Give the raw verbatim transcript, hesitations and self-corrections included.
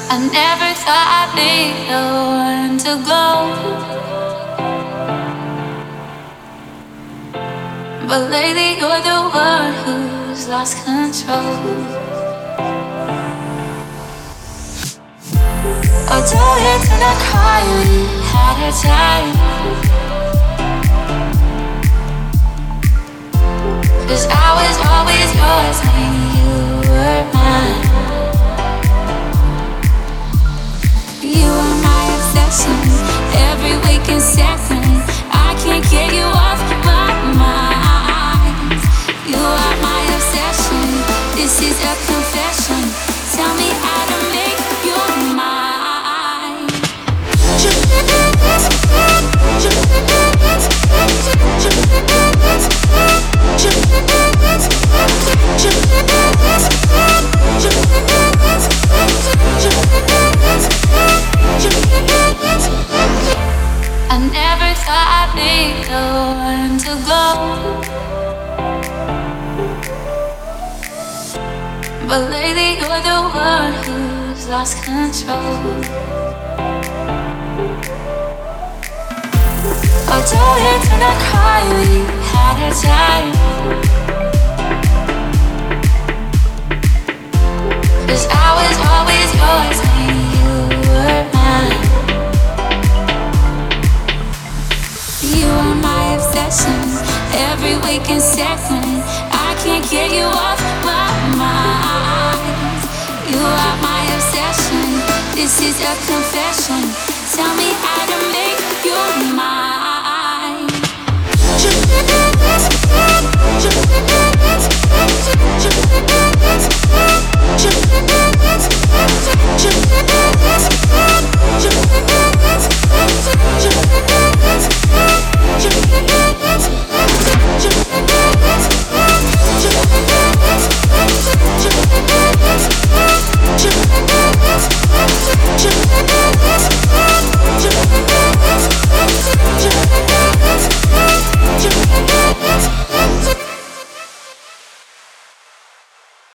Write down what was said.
I never thought I'd be the one to go, but lately you're the one who's lost control. Although you could not cry, we had a time. 'Cause I was always yours when you were mine. You are my obsession, every waking second. I can't get you off my mind. You are my obsession, this is a confession. Tell me how to make you mine. I never thought I'd be the one to go, but lately you're the one who's lost control. Although you could not cry, we had a time. 'Cause I was always yours when you were mine. You are my obsession, every waking second. I can't get you off my mind. You are my obsession, this is a confession. Tell me how to make you mine. Just